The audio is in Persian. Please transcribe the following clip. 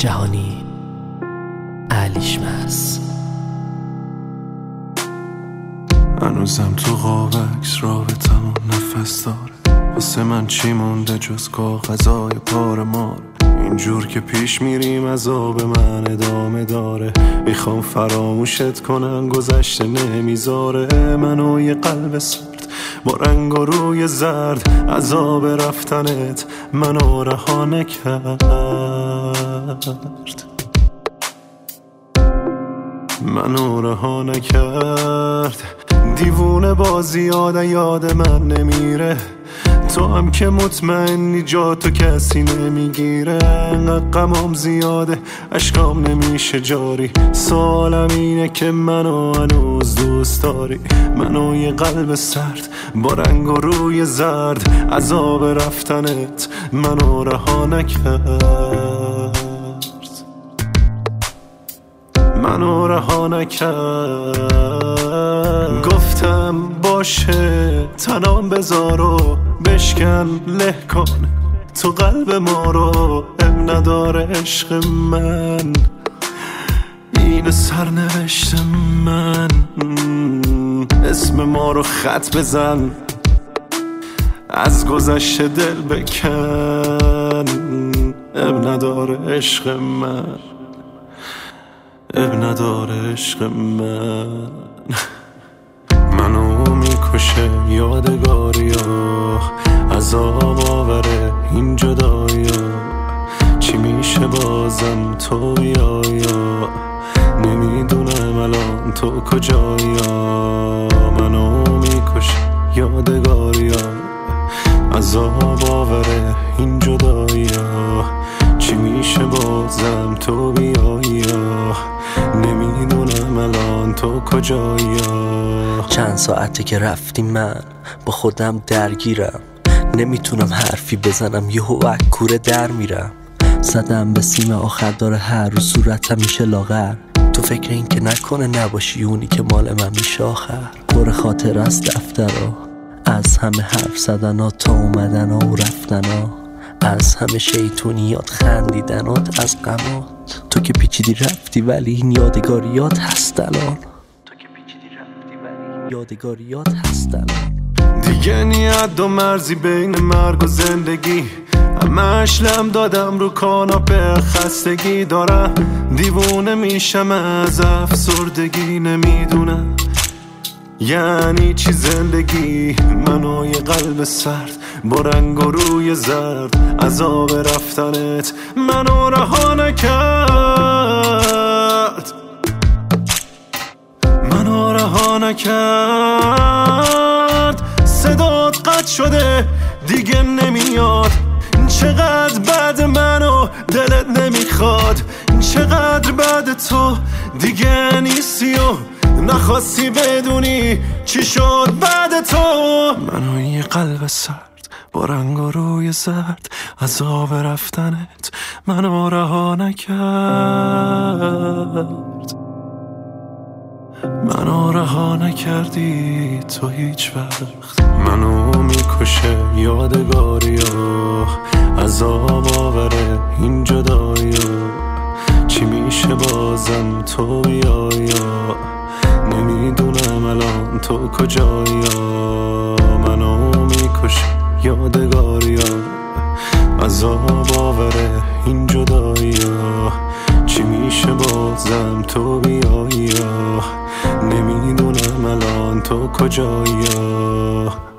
جهانی الیشمس. هنوزم تو قاب عکس رابطمون نفس داره، واسه من چی مونده جز کاغذای پار مار؟ اینجور که پیش میریم عذاب من ادامه داره، میخوام فراموشت کنم گذشته نمیذاره. منو یه قلب سرد با رنگ و روی زرد، عذاب رفتنت منو رها نکرد، منو رها نکرد. دیوونه بازی یاد من نمیره، تو هم که مطمئنی جا تو کسی نمیگیره. انقدر غمام زیاده اشکام نمیشه جاری، سوالم اینه که منو هنوز دوست داری؟ منو یه قلب سرد با رنگ و روی زرد، عذاب رفتنت منو رها نکرد، منو رها نکرد. گفتم باشه تنام بذار و بشکن له کن تو قلب ما رو، اب نداره عشق من این سرنوشت من. اسم ما رو خط بزن، از گذشته دل بکن، اب نداره عشق من، اب نداره عشق من. منو میکشه یادگاریا، عذاب آوره این جدایا. چی میشه بازم تو بیایا، نمیدونم الان تو کجایا. منو میکشه یادگاریا، عذاب آوره این جدایا. چی میشه بازم تو بیایا، نمیدونم الان تو کجایا. چند ساعته که رفتی من با خودم درگیرم، نمیتونم حرفی بزنم یهو کوره در میرم. زدم به سیم آخر داره هر روز صورتم میشه لاغر، تو فکر این که نکنه نباشی اونی که مال من میشه آخر. پر خاطر از دفترها، از همه حرف زدنها تا اومدنها و رفتنها، از همه شیطونیات خندیدنات از غمات. تو که پیچیدی رفتی ولی این یادگاریات هست الان، تو که پیچیدی رفتی ولی این یادگاریات هست الان. دیگه نیت و مرزی بین مرگ و زندگی، همش لم دادم رو کاناپه، خستگی دارم دیوونه میشم از افسردگی. نمیدونم یعنی چی زندگی، منو یه قلب سرد با رنگ و روی زرد، عذاب رفتنت منو رها نکرد، منو رها نکرد. صدات قطع شده دیگه نمیاد، چقدر بعد منو دلت نمیخواد، چقدر بعد تو دیگه نیستی و نخواستی بدونی چی شد بعد تو. منو یه قلب سرد با رنگ و روی زرد، عذاب رفتنت منو رها نکرد، منو رها نکردی تو هیچ وقت. منو میکشه یادگاریا، عذاب آوره این جدایا. چی میشه بازم تو بیایا، نمیدونم الان تو کجایا. منو میکشه یادگاریا، عذاب آوره این جدایا. چی میشه بازم تو بیایا، نمیدونم الان تو کجایا.